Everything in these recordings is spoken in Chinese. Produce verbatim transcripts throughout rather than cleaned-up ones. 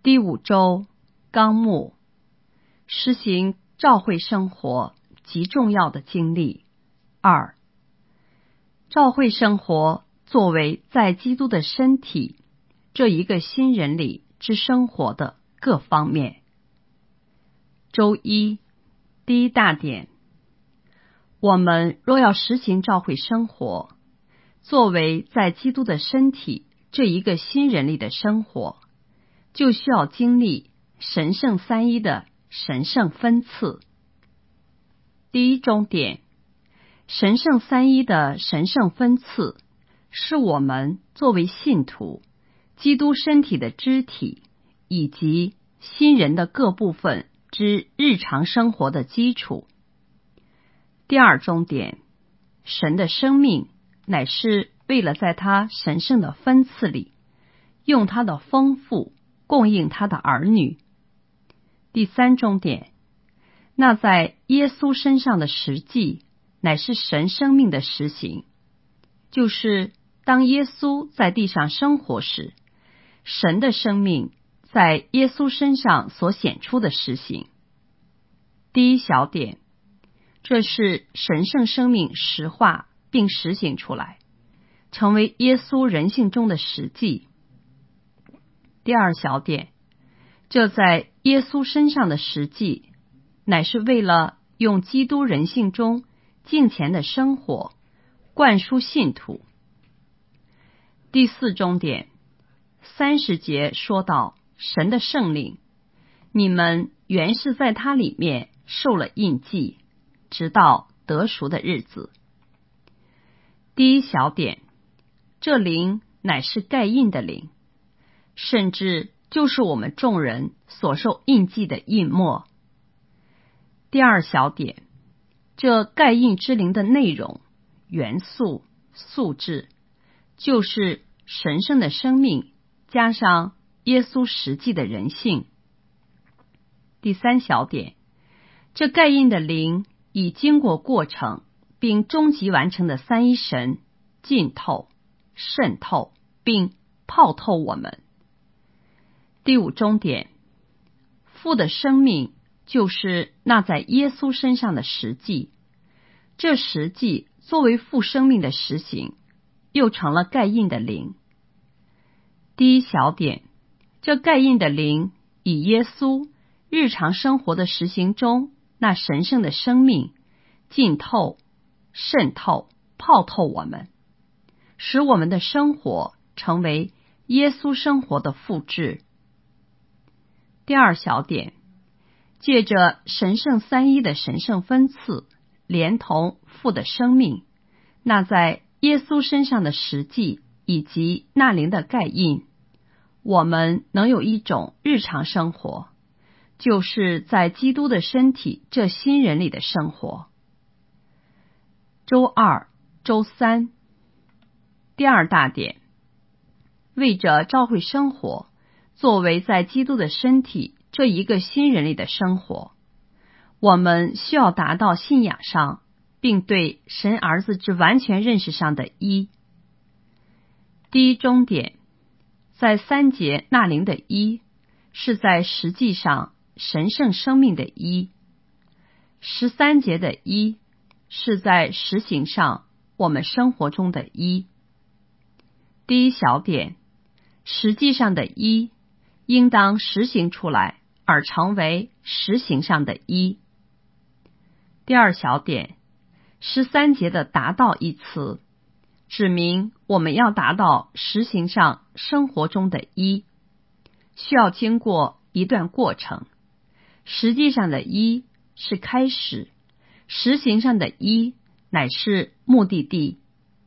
第五周纲目：实行召会生活极重要的经历。二、召会生活作为在基督的身体这一个新人里之生活的各方面。周一第一大点：我们若要实行召会生活，作为在基督的身体这一个新人里的生活，就需要经历神圣三一的神圣分赐。第一中点：神圣三一的神圣分赐是我们作为信徒基督身体的肢体以及新人的各部分之日常生活的基础。第二中点：神的生命乃是为了在他神圣的分赐里用他的丰富供应他的儿女。第三中点：那在耶稣身上的实际乃是神生命的实行，就是当耶稣在地上生活时，神的生命在耶稣身上所显出的实行。第一小点：这是神圣生命实化并实行出来，成为耶稣人性中的实际。第二小点：这在耶稣身上的实际乃是为了用基督人性中敬虔的生活灌输信徒。第四中点：三十节说到神的圣灵，你们原是在他里面受了印记，直到得赎的日子。第一小点：这灵乃是盖印的灵，甚至就是我们众人所受印记的印墨。第二小点：这盖印之灵的内容、元素、素质，就是神圣的生命加上耶稣实际的人性。第三小点：这盖印的灵已经过过程并终极完成的三一神浸透、渗透并泡透我们。第五中点：父的生命就是那在耶稣身上的实际，这实际作为父生命的实行，又成了盖印的灵。第一小点：这盖印的灵以耶稣日常生活的实行中那神圣的生命浸透、渗透、泡透我们，使我们的生活成为耶稣生活的复制。第二小点：借着神圣三一的神圣分赐，连同父的生命，那在耶稣身上的实际以及那灵的盖印，我们能有一种日常生活，就是在基督的身体这新人里的生活。周二、周三第二大点：为着召会生活作为在基督的身体这一个新人里的生活，我们需要达到信仰上并对神儿子之完全认识上的一。第一中点：在三节那灵的一是在实际上神圣生命的一，十三节的一是在实行上我们生活中的一。第一小点：实际上的一应当实行出来而成为实行上的一。第二小点：十三节的达到一词指明我们要达到实行上生活中的一，需要经过一段过程。实际上的一是开始，实行上的一乃是目的地。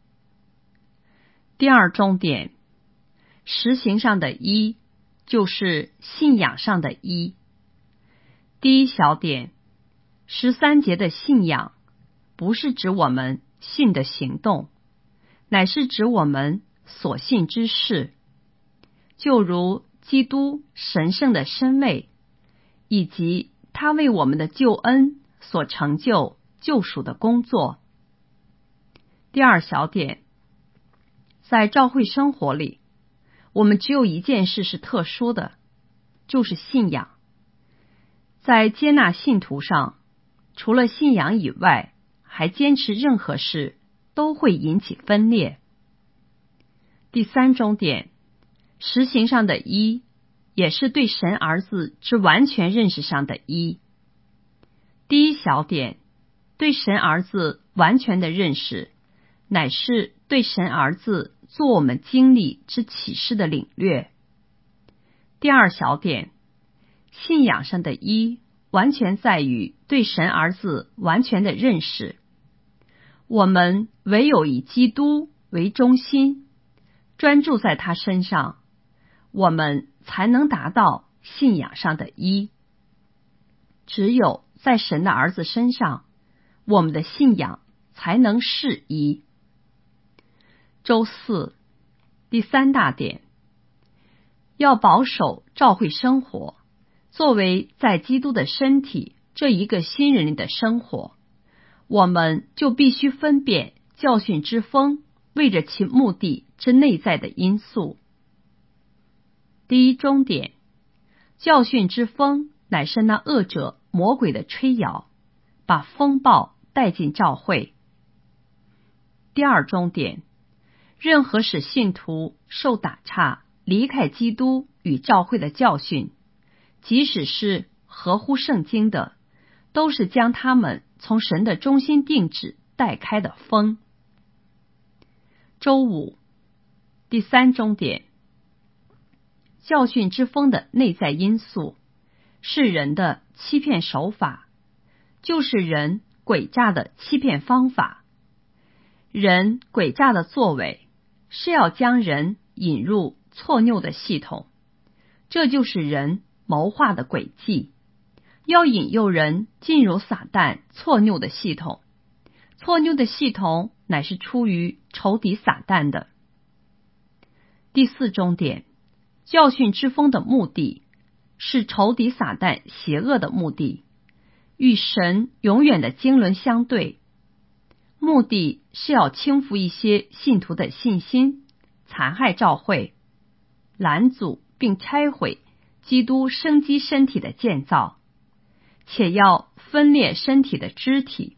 第二中点：实行上的一就是信仰上的一。第一小点：十三节的信仰不是指我们信的行动，乃是指我们所信之事，就如基督神圣的身位以及他为我们的救恩所成就救赎的工作。第二小点：在召会生活里，我们只有一件事是特殊的， 就是信仰。在接纳信徒上，除了信仰以外，还坚持任何事都会引起分裂。第三中点，实行上的一，也是对神儿子之完全认识上的一。第一小点，对神儿子完全的认识，乃是对神儿子做我们经历之启示的领略。第二小点，信仰上的一，完全在于对神儿子完全的认识。我们唯有以基督为中心，专注在他身上，我们才能达到信仰上的一。只有在神的儿子身上，我们的信仰才能是一。周四，第三大点，要保守教会生活，作为在基督的身体这一个新人类的生活，我们就必须分辨教训之风为着其目的之内在的因素。第一中点，教训之风乃是那恶者魔鬼的吹摇，把风暴带进教会。第二中点，任何使信徒受打岔、离开基督与教会的教训，即使是合乎圣经的，都是将他们从神的中心定旨带开的风。周五，第三中点，教训之风的内在因素是人的欺骗手法，就是人诡诈的欺骗方法。人诡诈的作为是要将人引入错谬的系统，这就是人谋划的诡计，要引诱人进入撒旦错谬的系统。错谬的系统乃是出于仇敌撒旦的。第四中点，教训之风的目的是仇敌撒旦邪恶的目的，与神永远的经纶相对，目的是要轻浮一些信徒的信心，残害教会，拦阻并拆毁基督生机身体的建造，且要分裂身体的肢体，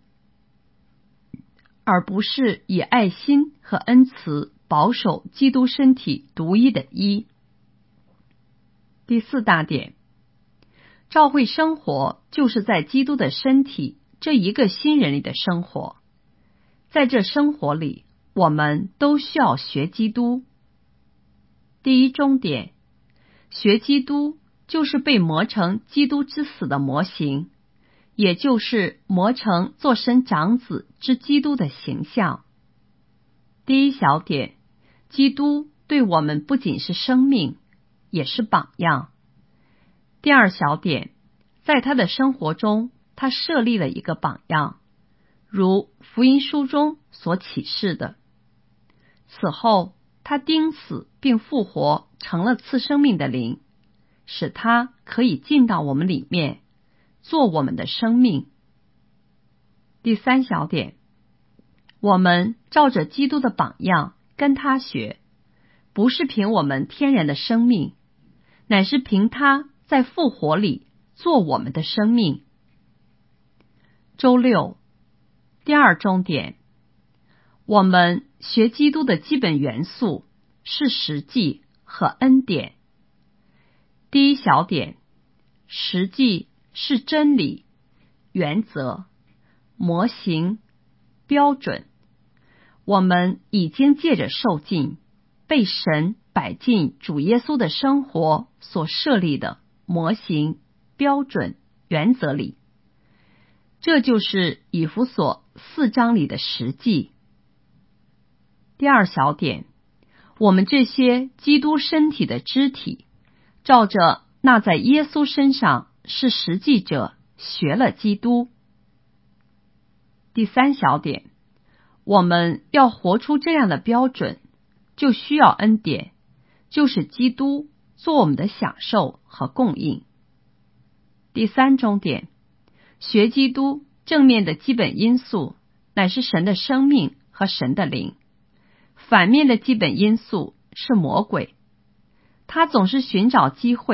而不是以爱心和恩慈保守基督身体独一的一。第四大点，教会生活就是在基督的身体这一个新人类的生活，在这生活里，我们都需要学基督。第一中点，学基督就是被磨成基督之死的模型，也就是磨成做神长子之基督的形象。第一小点，基督对我们不仅是生命，也是榜样。第二小点，在他的生活中，他设立了一个榜样，如福音书中所启示的。此后，他钉死并复活，成了赐生命的灵，使他可以进到我们里面，做我们的生命。第三小点，我们照着基督的榜样跟他学，不是凭我们天然的生命，乃是凭他在复活里做我们的生命。周六，第二中点，我们学基督的基本元素是实际和恩典。第一小点，实际是真理、原则、模型、标准。我们已经借着受浸，被神摆进主耶稣的生活所设立的模型、标准、原则里。这就是以弗所四章里的实际。第二小点，我们这些基督身体的肢体，照着那在耶稣身上是实际者学了基督。第三小点，我们要活出这样的标准，就需要恩典，就是基督做我们的享受和供应。第三中点，学基督正面的基本因素乃是神的生命和神的灵，反面的基本因素是魔鬼，他总是寻找机会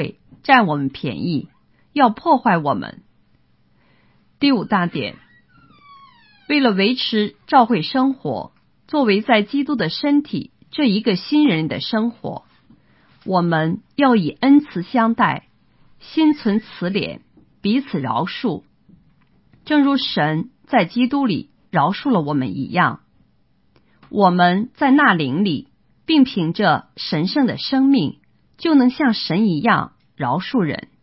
占我们便宜，要破坏我们。第五大点，为了维持教会生活作为在基督的身体这一个新人的生活，我们要以恩慈相待，心存慈怜，彼此饶恕，正如神在基督里饶恕了我们一样。我们在那灵里，并凭着神圣的生命，就能像神一样饶恕人。